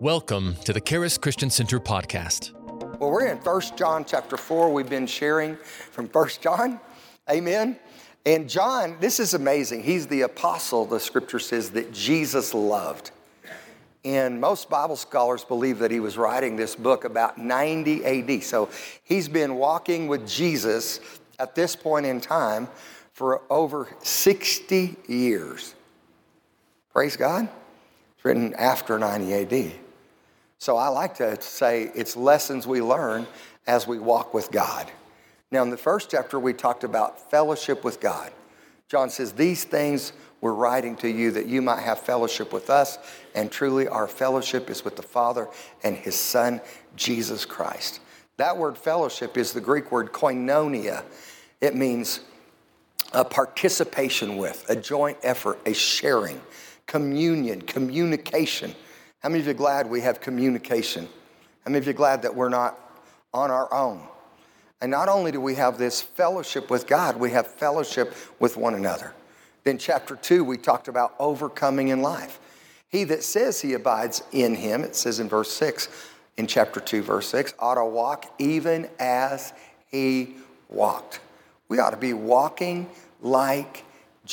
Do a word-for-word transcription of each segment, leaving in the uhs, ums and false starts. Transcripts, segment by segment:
Welcome to the Charis Christian Center podcast. Well, we're in First John chapter four. We've been sharing from First John. Amen. And John, this is amazing. He's the apostle, the scripture says, that Jesus loved. And most Bible scholars believe that he was writing this book about ninety A D. So he's been walking with Jesus at this point in time for over sixty years. Praise God. It's written after ninety A D. So I like to say it's lessons we learn as we walk with God. Now, in the first chapter, we talked about fellowship with God. John says, these things we're writing to you that you might have fellowship with us, and truly our fellowship is with the Father and his Son, Jesus Christ. That word fellowship is the Greek word koinonia. It means a participation with, a joint effort, a sharing, communion, communication. How many of you are glad we have communication? How many of you are glad that we're not on our own? And not only do we have this fellowship with God, we have fellowship with one another. Then chapter two, we talked about overcoming in life. He that says he abides in him, it says in verse six, in chapter two, verse six, ought to walk even as he walked. We ought to be walking like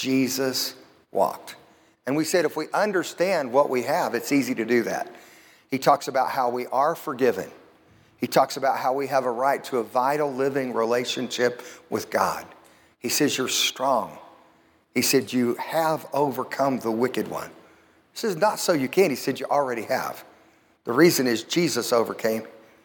Jesus walked. And we said if we understand what we have, it's easy to do that. He talks about how we are forgiven. He talks about how we have a right to a vital living relationship with God. He says you're strong. He said you have overcome the wicked one. He says not so you can. He said you already have. The reason is Jesus overcame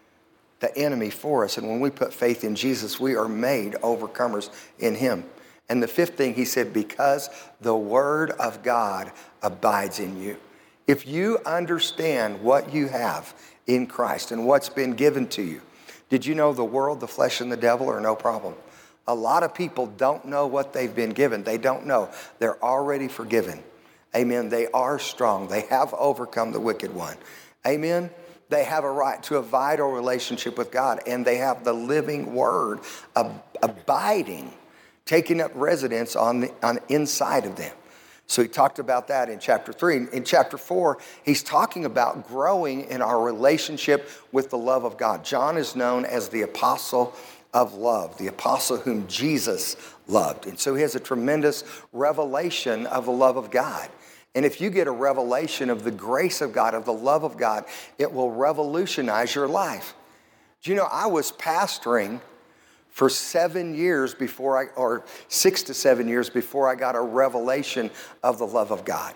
the enemy for us. And when we put faith in Jesus, we are made overcomers in him. And the fifth thing, he said, because the word of God abides in you. If you understand what you have in Christ and what's been given to you, did you know the world, the flesh, and the devil are no problem? A lot of people don't know what they've been given. They don't know. They're already forgiven. Amen. They are strong. They have overcome the wicked one. Amen. They have a right to a vital relationship with God, and they have the living word ab- abiding, taking up residence on the on the inside of them. So he talked about that in chapter three. In chapter four, he's talking about growing in our relationship with the love of God. John is known as the apostle of love, the apostle whom Jesus loved. And so he has a tremendous revelation of the love of God. And if you get a revelation of the grace of God, of the love of God, it will revolutionize your life. Do you know, I was pastoring for seven years before I, or six to seven years before I got a revelation of the love of God.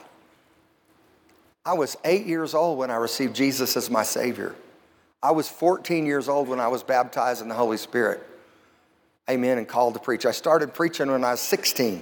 I was eight years old when I received Jesus as my Savior. I was fourteen years old when I was baptized in the Holy Spirit. Amen, and called to preach. I started preaching when I was sixteen.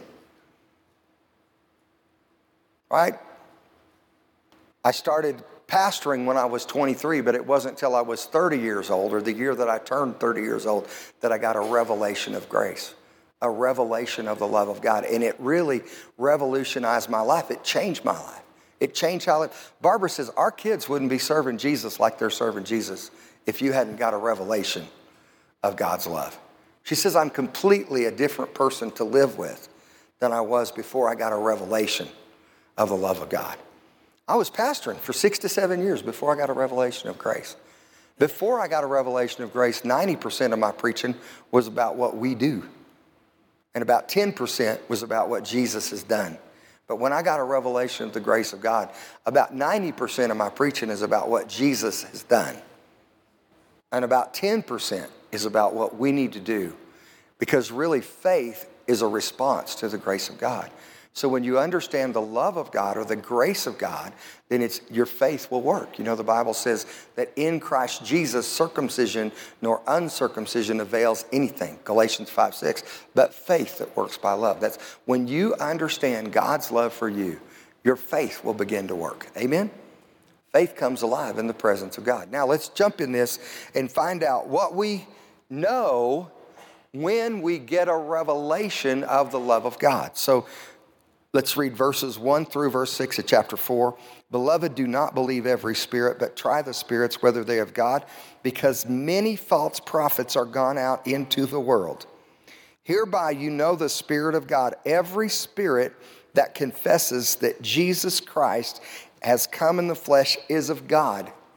Right? I started pastoring when I was twenty-three, but it wasn't until I was thirty years old, or the year that I turned thirty years old, that I got a revelation of grace, a revelation of the love of God. And it really revolutionized my life. It changed my life. It changed how it, Barbara says, our kids wouldn't be serving Jesus like they're serving Jesus if you hadn't got a revelation of God's love. She says, I'm completely a different person to live with than I was before I got a revelation of the love of God. I was pastoring for six to seven years before I got a revelation of grace. Before I got a revelation of grace, ninety percent of my preaching was about what we do. And about ten percent was about what Jesus has done. But when I got a revelation of the grace of God, about ninety percent of my preaching is about what Jesus has done. And about ten percent is about what we need to do. Because really faith is a response to the grace of God. So when you understand the love of God or the grace of God, then it's your faith will work. You know, the Bible says that in Christ Jesus, circumcision nor uncircumcision avails anything. Galatians five six. But faith that works by love. That's when you understand God's love for you, your faith will begin to work. Amen? Faith comes alive in the presence of God. Now let's jump in this and find out what we know when we get a revelation of the love of God. So let's read verses one through verse six of chapter four. Beloved, do not believe every spirit, but try the spirits whether they of God, because many false prophets are gone out into the world. Hereby you know the Spirit of God. Every spirit that confesses that Jesus Christ has come in the flesh is of God.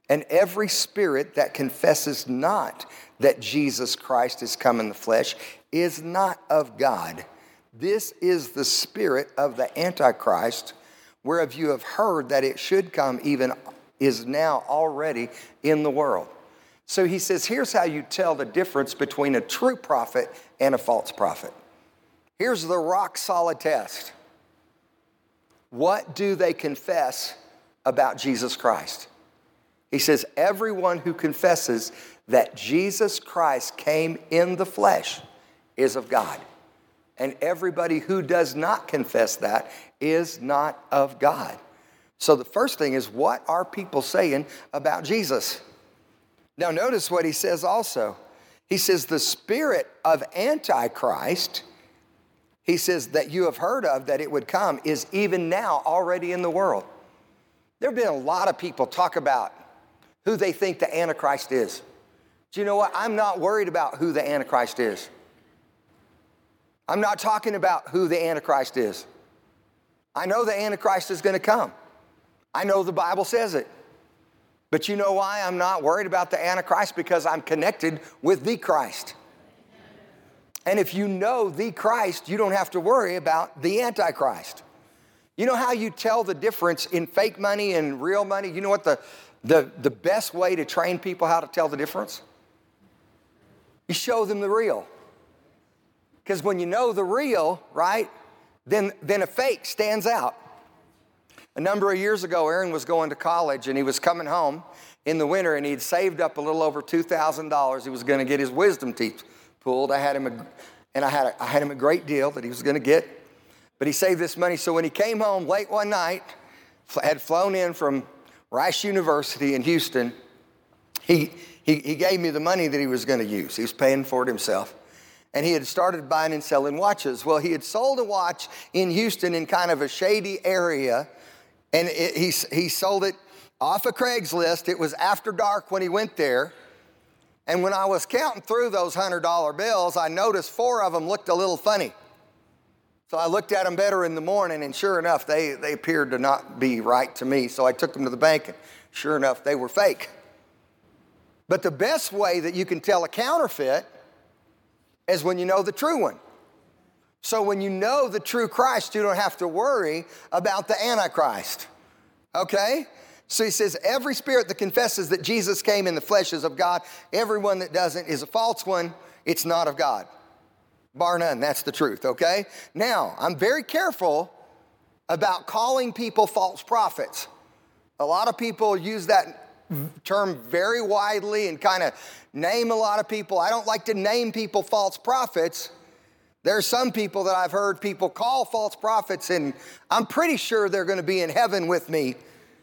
And every spirit that confesses not that Jesus Christ is come in the flesh is not of God. This is the spirit of the Antichrist, whereof you have heard that it should come, even is now already in the world. So he says, here's how you tell the difference between a true prophet and a false prophet. Here's the rock solid test. What do they confess about Jesus Christ? He says, everyone who confesses that Jesus Christ came in the flesh is of God. And everybody who does not confess that is not of God. So the first thing is, what are people saying about Jesus? Now notice what he says also. He says, the spirit of Antichrist, he says, that you have heard of, that it would come, is even now already in the world. There have been a lot of people talk about who they think the Antichrist is. Do you know what? I'm not worried about who the Antichrist is. I'm not talking about who the Antichrist is. I know the Antichrist is going to come. I know the Bible says it. But you know why I'm not worried about the Antichrist? Because I'm connected with the Christ. And if you know the Christ, you don't have to worry about the Antichrist. You know how you tell the difference in fake money and real money? You know what the, the, the best way to train people how to tell the difference? You show them the real. Because when you know the real, right, then, then a fake stands out. A number of years ago, Aaron was going to college, and he was coming home in the winter, and he'd saved up a little over two thousand dollars. He was going to get his wisdom teeth pulled. I had him, a, and I had, a, I had him a great deal that he was going to get. But he saved this money, so when he came home late one night, had flown in from Rice University in Houston, he, he, he gave me the money that he was going to use. He was paying for it himself. And he had started buying and selling watches. Well, he had sold a watch in Houston in kind of a shady area, and it, he, he sold it off of Craigslist. It was after dark when he went there. And when I was counting through those one hundred dollar bills, I noticed four of them looked a little funny. So I looked at them better in the morning, and sure enough, they, they appeared to not be right to me. So I took them to the bank, and sure enough, they were fake. But the best way that you can tell a counterfeit is when you know the true one. So when you know the true Christ, you don't have to worry about the Antichrist. Okay? So he says, every spirit that confesses that Jesus came in the flesh is of God. Everyone that doesn't is a false one. It's not of God. Bar none. That's the truth, okay? Now, I'm very careful about calling people false prophets. A lot of people use that term very widely and kind of name a lot of people. I don't like to name people false prophets. There are some people that I've heard people call false prophets, and I'm pretty sure they're going to be in heaven with me.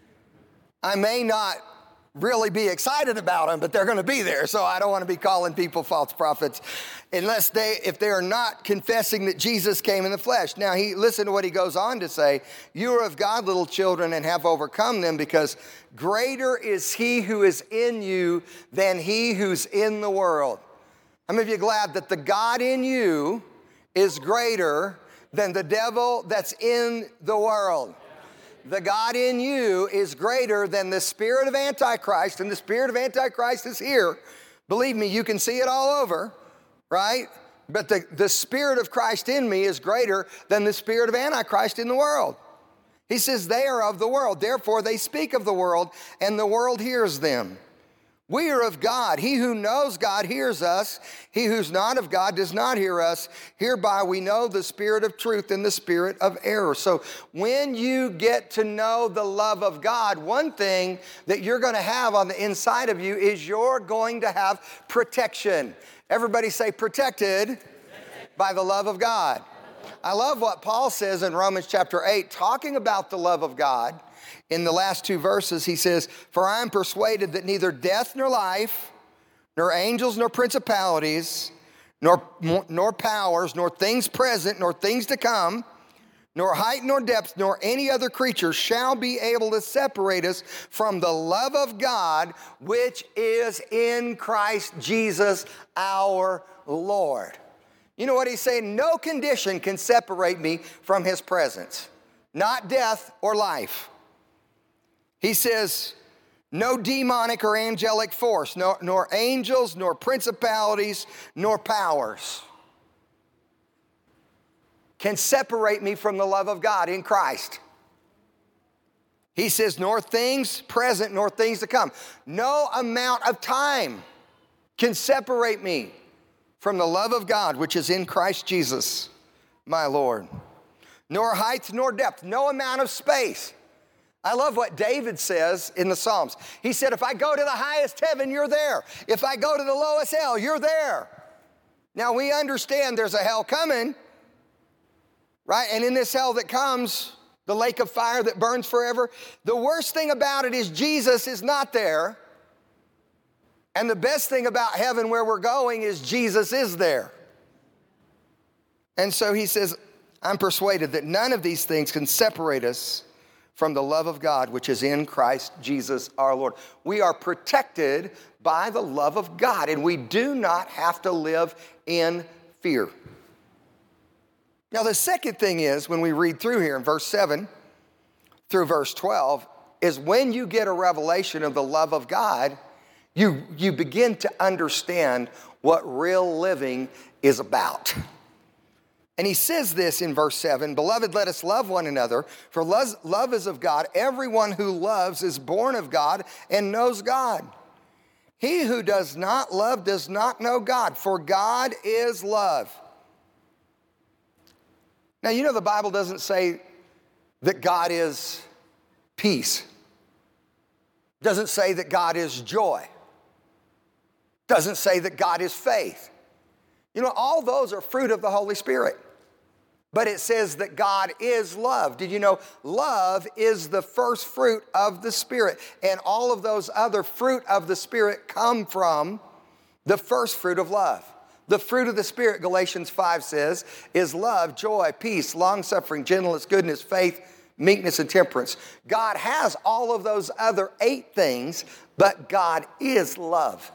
I may not really be excited about them, but they're going to be there. So I don't want to be calling people false prophets unless they, if they are not confessing that Jesus came in the flesh. Now, he, listen to what he goes on to say. You are of God, little children, and have overcome them, because greater is he who is in you than he who's in the world. How many of you are glad that the God in you is greater than the devil that's in the world? The God in you is greater than the spirit of Antichrist, and the spirit of Antichrist is here. Believe me, you can see it all over, right? But the, the spirit of Christ in me is greater than the spirit of Antichrist in the world. He says they are of the world, therefore they speak of the world, and the world hears them. We are of God. He who knows God hears us. He who's not of God does not hear us. Hereby we know the spirit of truth and the spirit of error. So when you get to know the love of God, one thing that you're going to have on the inside of you is you're going to have protection. Everybody say protected by the love of God. I love what Paul says in Romans chapter eight, talking about the love of God. In the last two verses, he says, for I am persuaded that neither death nor life, nor angels nor principalities, nor, nor powers, nor things present, nor things to come, nor height nor depth, nor any other creature shall be able to separate us from the love of God, which is in Christ Jesus our Lord. You know what he's saying? No condition can separate me from his presence, not death or life. He says, No demonic or angelic force, nor, nor angels, nor principalities, nor powers can separate me from the love of God in Christ. He says, nor things present, nor things to come. No amount of time can separate me from the love of God, which is in Christ Jesus, my Lord. Nor height, nor depth, no amount of space. I love what David says in the Psalms. He said, if I go to the highest heaven, you're there. If I go to the lowest hell, you're there. Now, we understand there's a hell coming, right? And in this hell that comes, the lake of fire that burns forever. The worst thing about it is Jesus is not there. And the best thing about heaven where we're going is Jesus is there. And so he says, I'm persuaded that none of these things can separate us from the love of God, which is in Christ Jesus our Lord. We are protected by the love of God, and we do not have to live in fear. Now, the second thing is, when we read through here in verse seven through verse twelve, is when you get a revelation of the love of God, you, you begin to understand what real living is about. And he says this in verse seven, beloved, let us love one another, for love is of God. Everyone who loves is born of God and knows God. He who does not love does not know God, for God is love. Now, you know the Bible doesn't say that God is peace. It doesn't say that God is joy. It doesn't say that God is faith. You know, all those are fruit of the Holy Spirit. But it says that God is love. Did you know love is the first fruit of the Spirit? And all of those other fruit of the Spirit come from the first fruit of love. The fruit of the Spirit, Galatians five says, is love, joy, peace, long-suffering, gentleness, goodness, faith, meekness, and temperance. God has all of those other eight things, but God is love.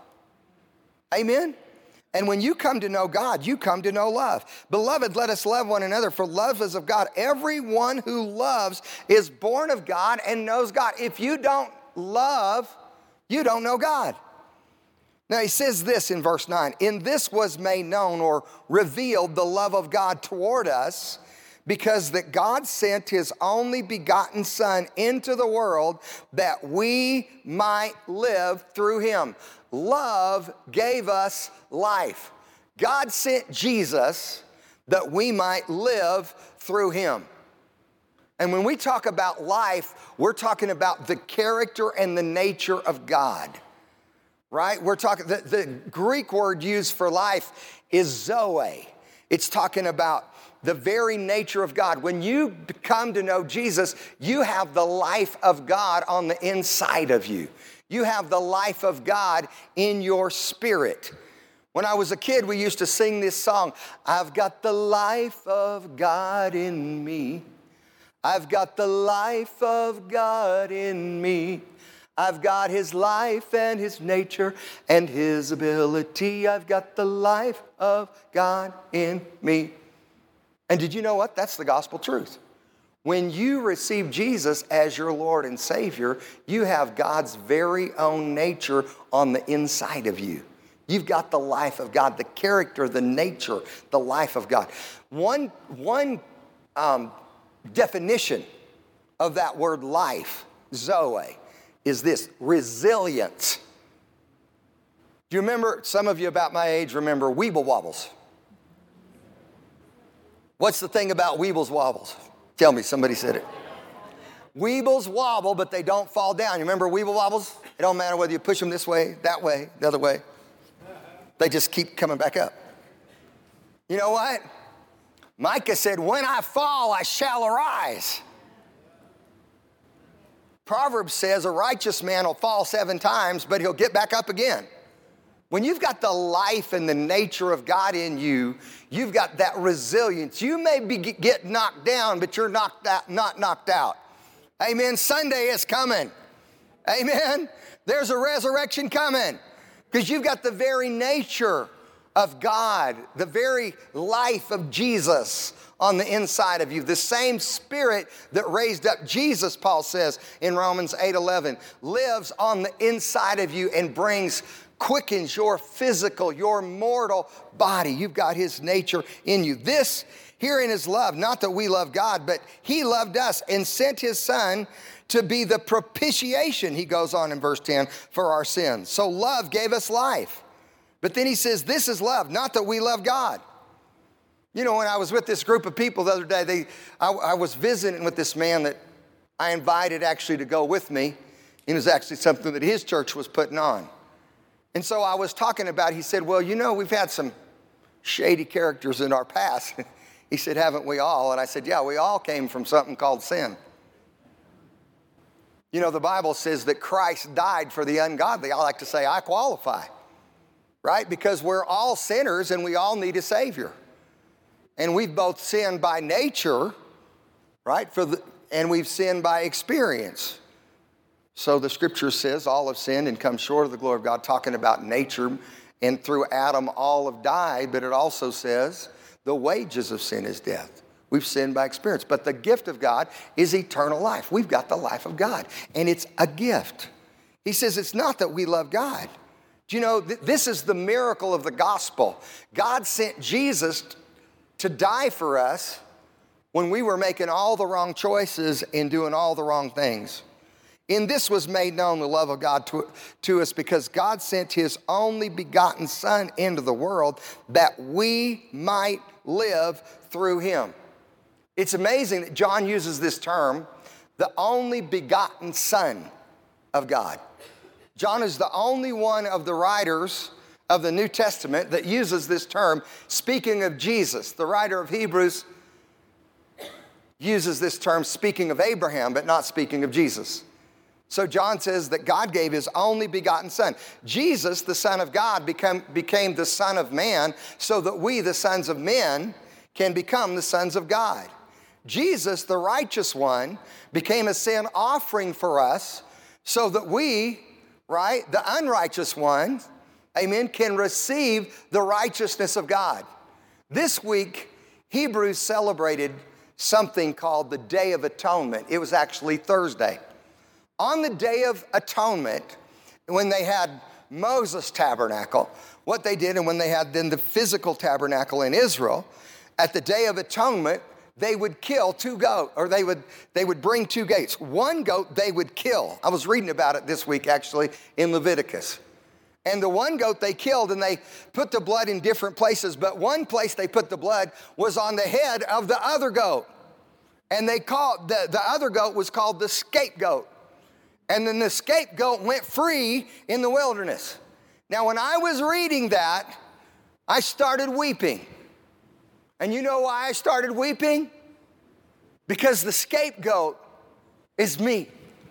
Amen? And when you come to know God, you come to know love. Beloved, let us love one another, for love is of God. Everyone who loves is born of God and knows God. If you don't love, you don't know God. Now he says this in verse nine, in this was made known or revealed the love of God toward us, because that God sent his only begotten Son into the world that we might live through him. Love gave us life. God sent Jesus that we might live through him. And when we talk about life, we're talking about the character and the nature of God, right? We're talking, the, the Greek word used for life is zoe. It's talking about the very nature of God. When you come to know Jesus, you have the life of God on the inside of you. You have the life of God in your spirit. When I was a kid, we used to sing this song, I've got the life of God in me. I've got the life of God in me. I've got his life and his nature and his ability. I've got the life of God in me. And did you know what? That's the gospel truth. When you receive Jesus as your Lord and Savior, you have God's very own nature on the inside of you. You've got the life of God, the character, the nature, the life of God. One, one um, definition of that word life, zoe, is this, resilience. Do you remember, some of you about my age remember Weeble Wobbles? What's the thing about Weebles Wobbles? Tell me, somebody said it. Weebles wobble, but they don't fall down. You remember Weeble Wobbles? It don't matter whether you push them this way, that way, the other way. They just keep coming back up. You know what? Micah said, when I fall, I shall arise. Proverbs says a righteous man will fall seven times, but he'll get back up again. When you've got the life and the nature of God in you, you've got that resilience. You may be get knocked down, but you're knocked out, not knocked out. Amen. Sunday is coming. Amen. There's a resurrection coming because you've got the very nature of God, the very life of Jesus on the inside of you. The same Spirit that raised up Jesus, Paul says in Romans eight eleven, lives on the inside of you and brings, quickens your physical, your mortal body. You've got His nature in you. This herein is love, not that we love God, but He loved us and sent His Son to be the propitiation, he goes on in verse ten, for our sins. So love gave us life. But then he says, this is love, not that we love God. You know, when I was with this group of people the other day, they, I, I was visiting with this man that I invited actually to go with me. It was actually something that his church was putting on. And so I was talking about, he said, well, you know, we've had some shady characters in our past. He said, haven't we all? And I said, yeah, we all came from something called sin. You know, the Bible says that Christ died for the ungodly. I like to say, I qualify, right? Because we're all sinners and we all need a Savior. And we've both sinned by nature, right? For the, and we've sinned by experience. So the scripture says all have sinned and come short of the glory of God, talking about nature. And through Adam, all have died. But it also says the wages of sin is death. We've sinned by experience. But the gift of God is eternal life. We've got the life of God. And it's a gift. He says it's not that we love God. Do you know, th- this is the miracle of the gospel. God sent Jesus to die for us when we were making all the wrong choices and doing all the wrong things. In this was made known the love of God to, to us, because God sent His only begotten Son into the world that we might live through Him. It's amazing that John uses this term, the only begotten Son of God. John is the only one of the writers of the New Testament that uses this term, speaking of Jesus. The writer of Hebrews uses this term speaking of Abraham, but not speaking of Jesus. So John says that God gave His only begotten Son. Jesus, the Son of God, become, became the Son of Man so that we, the sons of men, can become the sons of God. Jesus, the righteous one, became a sin offering for us so that we, right, the unrighteous one, amen, can receive the righteousness of God. This week, Hebrews celebrated something called the Day of Atonement. It was actually Thursday. On the Day of Atonement, when they had Moses' tabernacle, what they did, and when they had then the physical tabernacle in Israel, at the Day of Atonement, they would kill two goats, or they would, they would bring two goats. One goat they would kill. I was reading about it this week, actually, in Leviticus. And the one goat they killed, and they put the blood in different places, but one place they put the blood was on the head of the other goat. And they called, the, the other goat was called the scapegoat. And then the scapegoat went free in the wilderness. Now, when I was reading that, I started weeping. And you know why I started weeping? Because the scapegoat is me.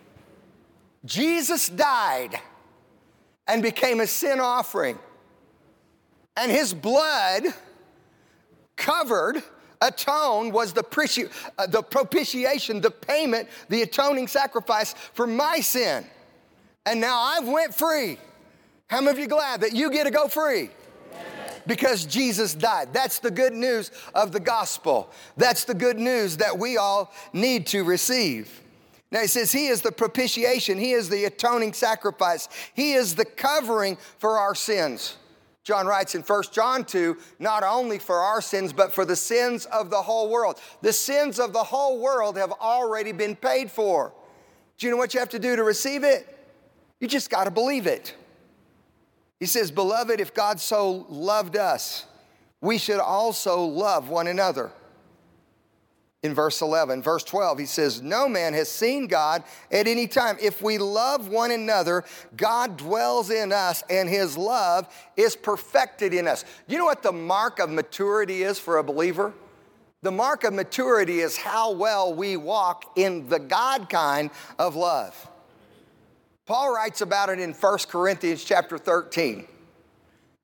Jesus died and became a sin offering. And His blood covered, atoned, was the, preci- uh, the propitiation, the payment, the atoning sacrifice for my sin. And now I've went free. How many of you glad that you get to go free? Because Jesus died. That's the good news of the gospel. That's the good news that we all need to receive. Now he says He is the propitiation. He is the atoning sacrifice. He is the covering for our sins. John writes in First John two, not only for our sins, but for the sins of the whole world. The sins of the whole world have already been paid for. Do you know what you have to do to receive it? You just got to believe it. He says, beloved, if God so loved us, we should also love one another. In verse eleven, verse twelve, he says, no man has seen God at any time. If we love one another, God dwells in us and His love is perfected in us. You know what the mark of maturity is for a believer? The mark of maturity is how well we walk in the God kind of love. Paul writes about it in First Corinthians chapter thirteen.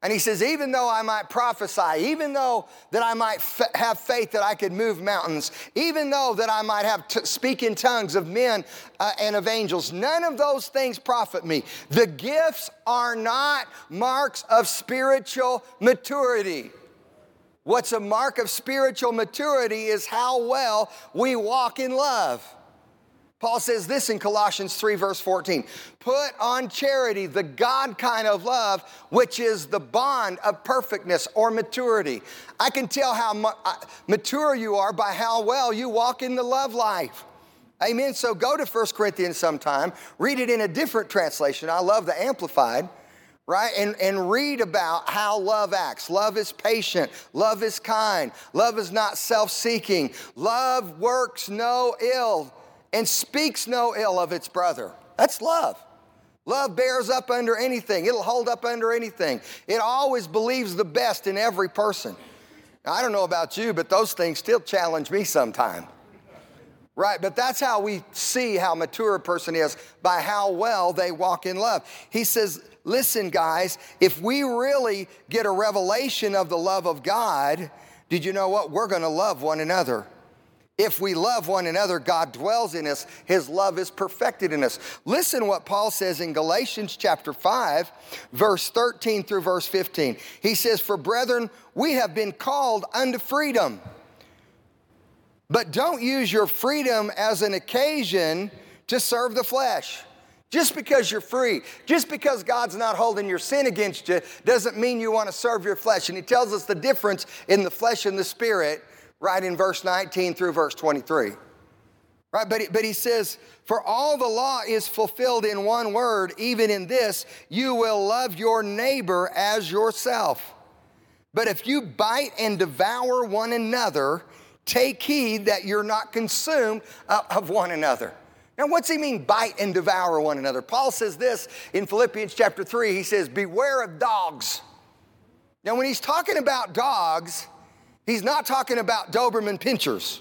And he says, even though I might prophesy, even though that I might f- have faith that I could move mountains, even though that I might have to speak in tongues of men uh, and of angels, none of those things profit me. The gifts are not marks of spiritual maturity. What's a mark of spiritual maturity is how well we walk in love. Paul says this in Colossians three, verse fourteen. Put on charity, the God kind of love, which is the bond of perfectness or maturity. I can tell how mu- mature you are by how well you walk in the love life. Amen. So go to First Corinthians sometime. Read it in a different translation. I love the Amplified. Right? And, and read about how love acts. Love is patient. Love is kind. Love is not self-seeking. Love works no ill and speaks no ill of its brother. That's love. Love bears up under anything. It'll hold up under anything. It always believes the best in every person. Now, I don't know about you, but those things still challenge me sometimes. Right, but that's how we see how mature a person is, by how well they walk in love. He says, listen, guys, if we really get a revelation of the love of God, did you know what? We're going to love one another. If we love one another, God dwells in us. His love is perfected in us. Listen what Paul says in Galatians chapter five, verse thirteen through verse fifteen. He says, for brethren, we have been called unto freedom. But don't use your freedom as an occasion to serve the flesh. Just because you're free, just because God's not holding your sin against you, doesn't mean you want to serve your flesh. And he tells us the difference in the flesh and the spirit right in verse nineteen through verse twenty-three. Right, but he, but he says, for all the law is fulfilled in one word, even in this, you will love your neighbor as yourself. But if you bite and devour one another, take heed that you're not consumed of one another. Now, what's he mean, bite and devour one another? Paul says this in Philippians chapter three. He says, beware of dogs. Now, when he's talking about dogs, he's not talking about Doberman Pinschers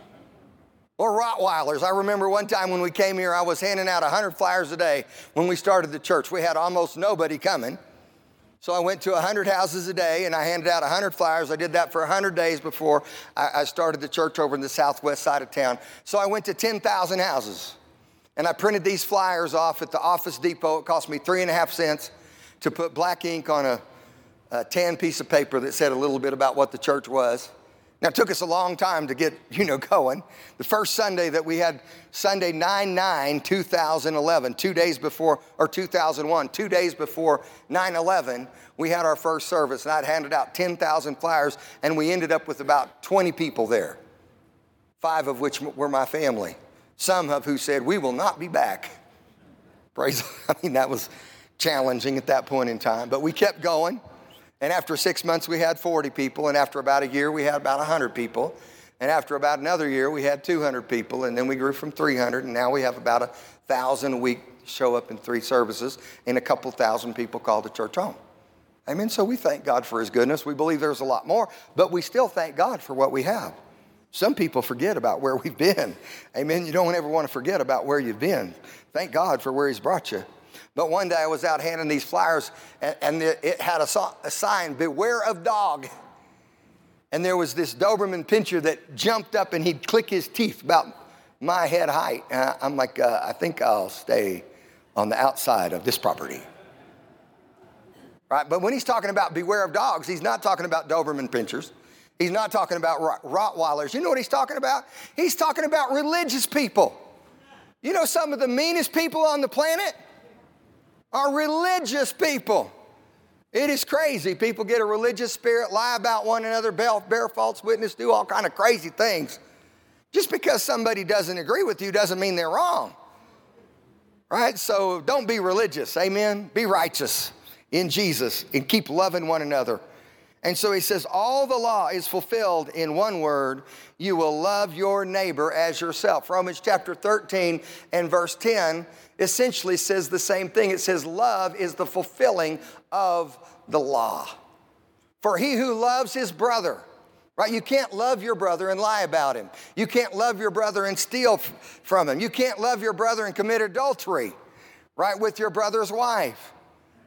or Rottweilers. I remember one time when we came here, I was handing out one hundred flyers a day when we started the church. We had almost nobody coming. So I went to one hundred houses a day, and I handed out one hundred flyers. I did that for one hundred days before I, I started the church over in the southwest side of town. So I went to ten thousand houses, and I printed these flyers off at the Office Depot. It cost me three and a half cents to put black ink on a, a tan piece of paper that said a little bit about what the church was. Now, it took us a long time to get, you know, going. The first Sunday that we had, Sunday nine nine two thousand eleven, two days before, or two thousand one, two days before nine eleven, we had our first service, and I'd handed out ten thousand flyers, and we ended up with about twenty people there, five of which were my family, some of who said, we will not be back. Praise, I mean, that was challenging at that point in time, but we kept going. And after six months, we had forty people. And after about a year, we had about one hundred people. And after about another year, we had two hundred people. And then we grew from three hundred. And now we have about one thousand a week show up in three services. And a couple thousand people call the church home. Amen. So we thank God for his goodness. We believe there's a lot more. But we still thank God for what we have. Some people forget about where we've been. Amen. You don't ever want to forget about where you've been. Thank God for where he's brought you. But one day I was out handing these flyers, and, and it had a, a sign, beware of dog. And there was this Doberman Pinscher that jumped up, and he'd click his teeth about my head height. And I'm like, uh, I think I'll stay on the outside of this property. Right? But when he's talking about beware of dogs, he's not talking about Doberman Pinschers. He's not talking about Rottweilers. You know what he's talking about? He's talking about religious people. You know some of the meanest people on the planet are religious people. It is crazy. People get a religious spirit, lie about one another, bear, bear false witness, do all kind of crazy things. Just because somebody doesn't agree with you doesn't mean they're wrong. Right? So don't be religious. Amen? Be righteous in Jesus and keep loving one another. And so he says, all the law is fulfilled in one word. You will love your neighbor as yourself. Romans chapter thirteen and verse ten essentially says the same thing. It says love is the fulfilling of the law. For he who loves his brother, right? You can't love your brother and lie about him. You can't love your brother and steal f- from him. You can't love your brother and commit adultery, right, with your brother's wife.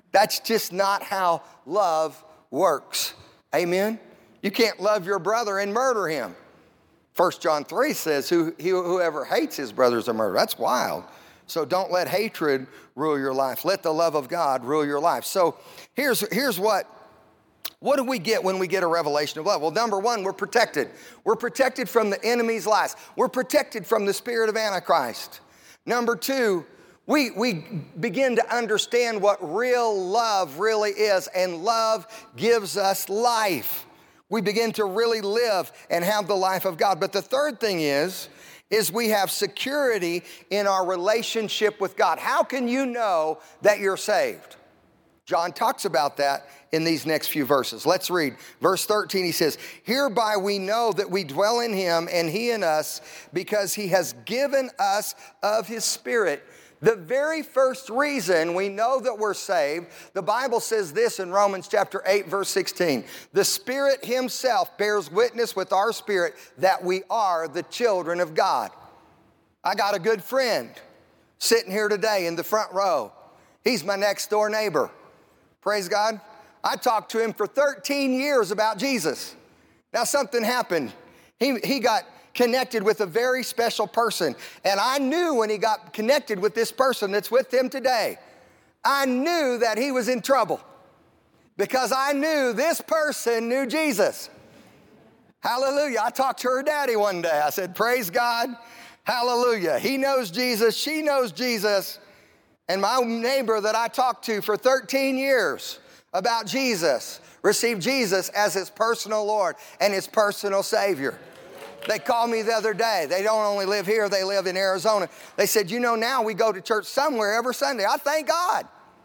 That's just not how love works. Amen? You can't love your brother and murder him. First John three says, Who, he, whoever hates his brother is a murderer. That's wild. So don't let hatred rule your life. Let the love of God rule your life. So here's, here's what, what do we get when we get a revelation of love? Well, number one, we're protected. We're protected from the enemy's lies. We're protected from the spirit of Antichrist. Number two, we, we begin to understand what real love really is, and love gives us life. We begin to really live and have the life of God. But the third thing is, is we have security in our relationship with God. How can you know that you're saved? John talks about that in these next few verses. Let's read. Verse thirteen, he says, hereby we know that we dwell in him and he in us, because he has given us of his Spirit. The very first reason we know that we're saved, the Bible says this in Romans chapter eight, verse sixteen. The Spirit himself bears witness with our spirit that we are the children of God. I got a good friend sitting here today in the front row. He's my next door neighbor. Praise God. I talked to him for thirteen years about Jesus. Now something happened. He, he got connected with a very special person. And I knew when he got connected with this person that's with him today, I knew that he was in trouble, because I knew this person knew Jesus. Hallelujah. I talked to her daddy one day. I said, praise God. Hallelujah. He knows Jesus. She knows Jesus. And my neighbor that I talked to for thirteen years about Jesus received Jesus as his personal Lord and his personal Savior. They called me the other day. They don't only live here, they live in Arizona. They said, you know, now we go to church somewhere every Sunday. I thank God.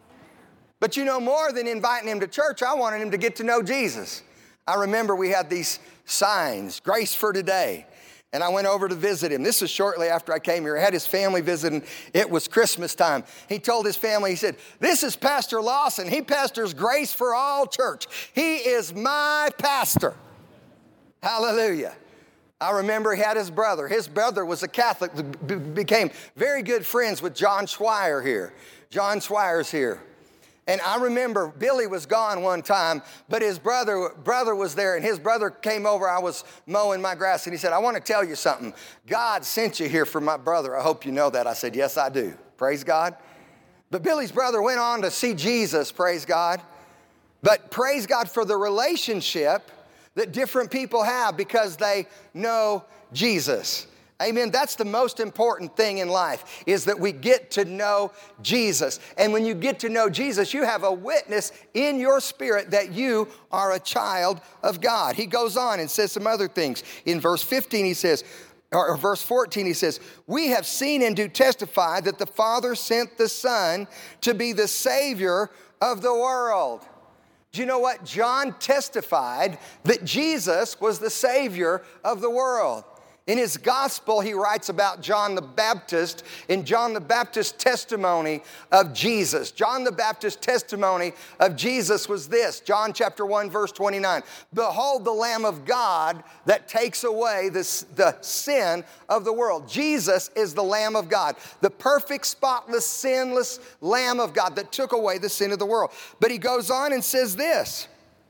But you know, more than inviting him to church, I wanted him to get to know Jesus. I remember we had these signs, Grace for Today. And I went over to visit him. This was shortly after I came here. I had his family visiting. It was Christmas time. He told his family, he said, this is Pastor Lawson. He pastors Grace for All Church. He is my pastor. Hallelujah. I remember he had his brother. His brother was a Catholic, became very good friends with John Schweier here. John Schweier's here. And I remember Billy was gone one time, but his brother, brother was there, and his brother came over. I was mowing my grass, and he said, I want to tell you something. God sent you here for my brother. I hope you know that. I said, yes, I do. Praise God. But Billy's brother went on to see Jesus, praise God. But praise God for the relationship that different people have because they know Jesus. Amen. That's the most important thing in life, is that we get to know Jesus. And when you get to know Jesus, you have a witness in your spirit that you are a child of God. He goes on and says some other things. In verse fifteen, he says, or verse fourteen, he says, we have seen and do testify that the Father sent the Son to be the Savior of the world. Do you know what? John testified that Jesus was the Savior of the world. In his gospel, he writes about John the Baptist, in John the Baptist's testimony of Jesus. John the Baptist's testimony of Jesus was this, John chapter one, verse twenty-nine. Behold the Lamb of God that takes away this, the sin of the world. Jesus is the Lamb of God, the perfect, spotless, sinless Lamb of God that took away the sin of the world. But he goes on and says this.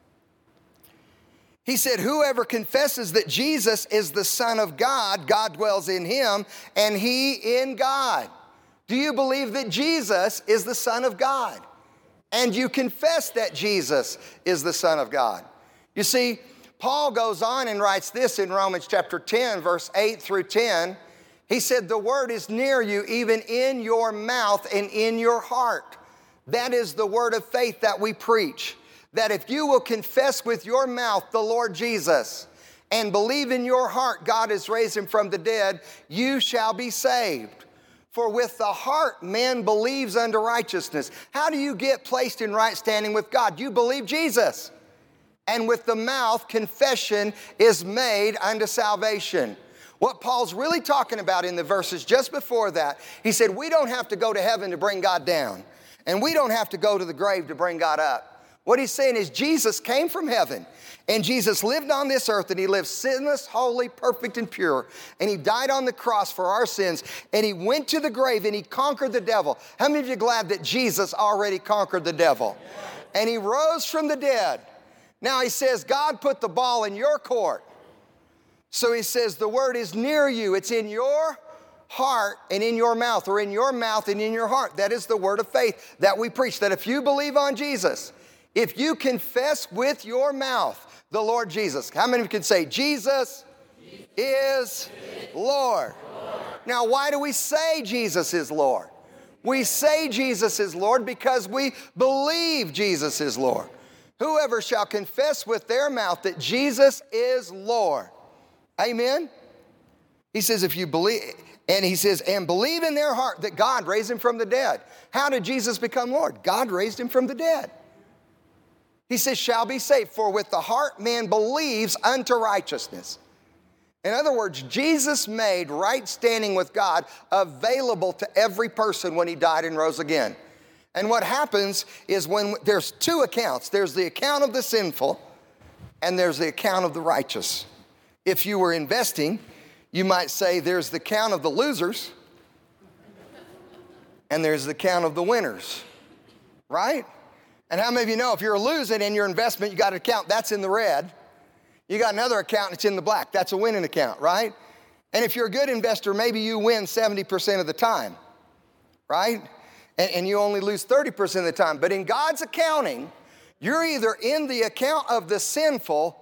He said, whoever confesses that Jesus is the Son of God, God dwells in him, and he in God. Do you believe that Jesus is the Son of God? And you confess that Jesus is the Son of God. You see, Paul goes on and writes this in Romans chapter ten, verse eight through ten. He said, the word is near you, even in your mouth and in your heart. That is the word of faith that we preach. That if you will confess with your mouth the Lord Jesus and believe in your heart God has raised him from the dead, you shall be saved. For with the heart man believes unto righteousness. How do you get placed in right standing with God? You believe Jesus. And with the mouth confession is made unto salvation. What Paul's really talking about in the verses just before that, he said we don't have to go to heaven to bring God down. And we don't have to go to the grave to bring God up. What he's saying is Jesus came from heaven, and Jesus lived on this earth, and he lived sinless, holy, perfect, and pure. And he died on the cross for our sins, and he went to the grave, and he conquered the devil. How many of you are glad that Jesus already conquered the devil? And he rose from the dead. Now he says, God put the ball in your court. So he says, the word is near you. It's in your heart and in your mouth, or in your mouth and in your heart. That is the word of faith that we preach, that if you believe on Jesus, if you confess with your mouth the Lord Jesus. How many of you can say, Jesus, Jesus is Lord? Lord? Now, why do we say Jesus is Lord? We say Jesus is Lord because we believe Jesus is Lord. Whoever shall confess with their mouth that Jesus is Lord. Amen? He says, if you believe, and he says, and believe in their heart that God raised him from the dead. How did Jesus become Lord? God raised him from the dead. He says, shall be saved. For with the heart man believes unto righteousness. In other words, Jesus made right standing with God available to every person when he died and rose again. And what happens is when there's two accounts. There's the account of the sinful and there's the account of the righteous. If you were investing, you might say there's the account of the losers and there's the account of the winners, right? And how many of you know if you're losing in your investment, you got an account that's in the red. You got another account that's in the black. That's a winning account, right? And if you're a good investor, maybe you win seventy percent of the time, right? And, and you only lose thirty percent of the time. But in God's accounting, you're either in the account of the sinful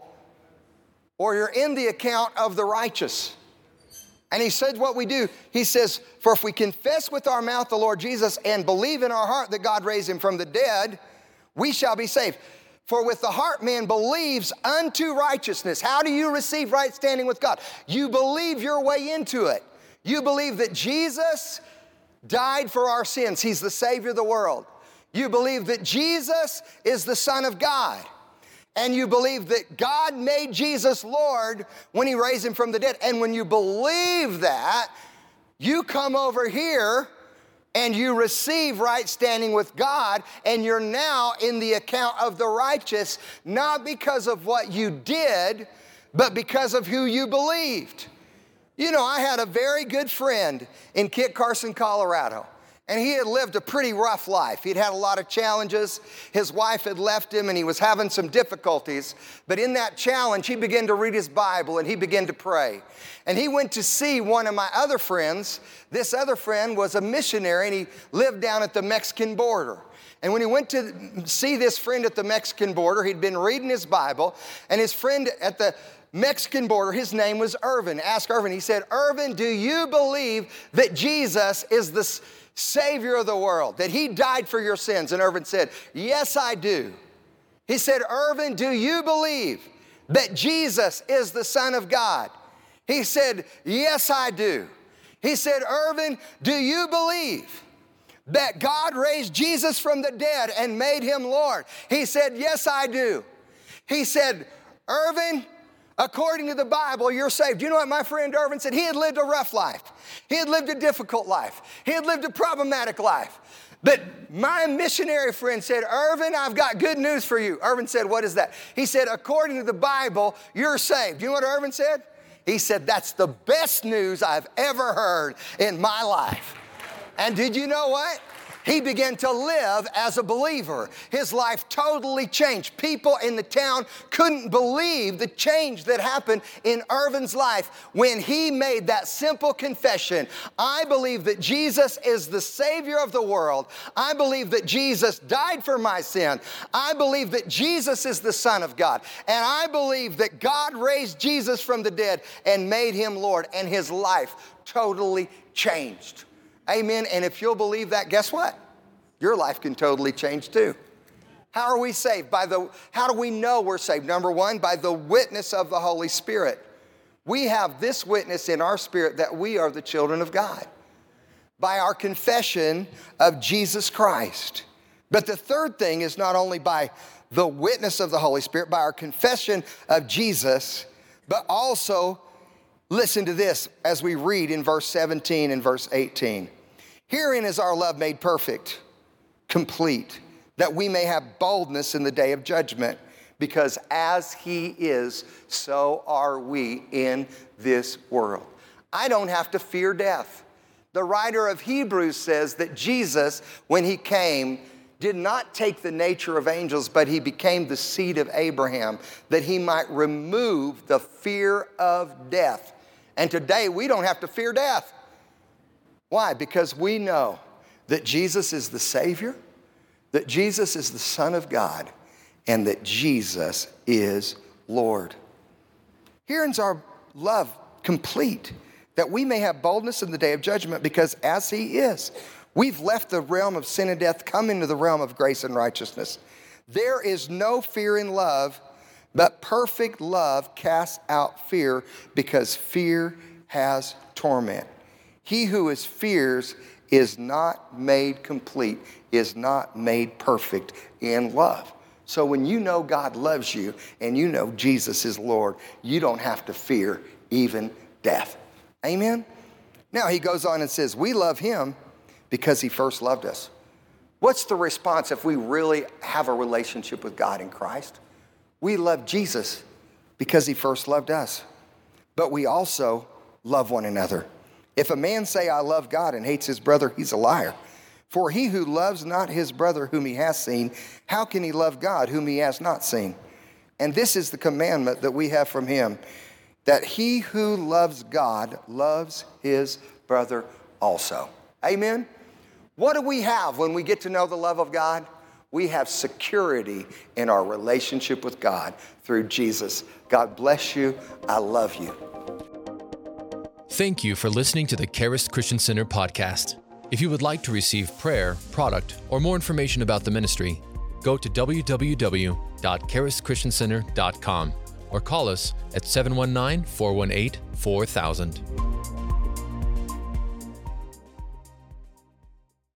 or you're in the account of the righteous. And he said what we do. He says, for if we confess with our mouth the Lord Jesus and believe in our heart that God raised him from the dead, we shall be saved. For with the heart man believes unto righteousness. How do you receive right standing with God? You believe your way into it. You believe that Jesus died for our sins. He's the Savior of the world. You believe that Jesus is the Son of God. And you believe that God made Jesus Lord when he raised him from the dead. And when you believe that, you come over here and you receive right standing with God, and you're now in the account of the righteous, not because of what you did, but because of who you believed. You know, I had a very good friend in Kit Carson, Colorado, and he had lived a pretty rough life. He'd had a lot of challenges. His wife had left him, and he was having some difficulties. But in that challenge, he began to read his Bible, and he began to pray. And he went to see one of my other friends. This other friend was a missionary, and he lived down at the Mexican border. And when he went to see this friend at the Mexican border, he'd been reading his Bible, and his friend at the Mexican border, his name was Irvin. Ask Irvin. He said, Irvin, do you believe that Jesus is the Savior of the world, that he died for your sins? And Irvin said, yes, I do. He said, Irvin, do you believe that Jesus is the Son of God? He said, yes, I do. He said, Irvin, do you believe that God raised Jesus from the dead and made him Lord? He said, yes, I do. He said, Irvin, according to the Bible, you're saved. You know what my friend Irvin said? He had lived a rough life. He had lived a difficult life. He had lived a problematic life. But my missionary friend said, Irvin, I've got good news for you. Irvin said, what is that? He said, according to the Bible, you're saved. You know what Irvin said? He said, that's the best news I've ever heard in my life. And did you know what? He began to live as a believer. His life totally changed. People in the town couldn't believe the change that happened in Irvin's life when he made that simple confession. I believe that Jesus is the Savior of the world. I believe that Jesus died for my sin. I believe that Jesus is the Son of God. And I believe that God raised Jesus from the dead and made him Lord. And his life totally changed. Amen. And if you'll believe that, guess what? Your life can totally change too. How are we saved? By the, how do we know we're saved? Number one, by the witness of the Holy Spirit. We have this witness in our spirit that we are the children of God. By our confession of Jesus Christ. But the third thing is not only by the witness of the Holy Spirit, by our confession of Jesus, but also, listen to this as we read in verse seventeen and verse eighteen. Herein is our love made perfect, complete. that we may have boldness in the day of judgment, because as he is, so are we in this world. I don't have to fear death. The writer of Hebrews says that Jesus, when he came, did not take the nature of angels, but he became the seed of Abraham, that he might remove the fear of death. And today we don't have to fear death. Why? Because we know that Jesus is the Savior, that Jesus is the Son of God, and that Jesus is Lord. Here's our love complete, that we may have boldness in the day of judgment, because as he is, we've left the realm of sin and death, come into the realm of grace and righteousness. There is no fear in love, but perfect love casts out fear, because fear has torment. He who is fears is not made complete, is not made perfect in love. So when you know God loves you and you know Jesus is Lord, you don't have to fear even death. Amen? Now he goes on and says, we love him because he first loved us. What's the response if we really have a relationship with God in Christ? We love Jesus because he first loved us. But we also love one another. If a man say, I love God, and hates his brother, he's a liar. For he who loves not his brother whom he has seen, how can he love God whom he has not seen? And this is the commandment that we have from him, that he who loves God loves his brother also. Amen? What do we have when we get to know the love of God? We have security in our relationship with God through Jesus. God bless you. I love you. Thank you for listening to the Charis Christian Center podcast. If you would like to receive prayer, product, or more information about the ministry, go to w w w dot charis christian center dot com or call us at seven one nine, four one eight, four thousand.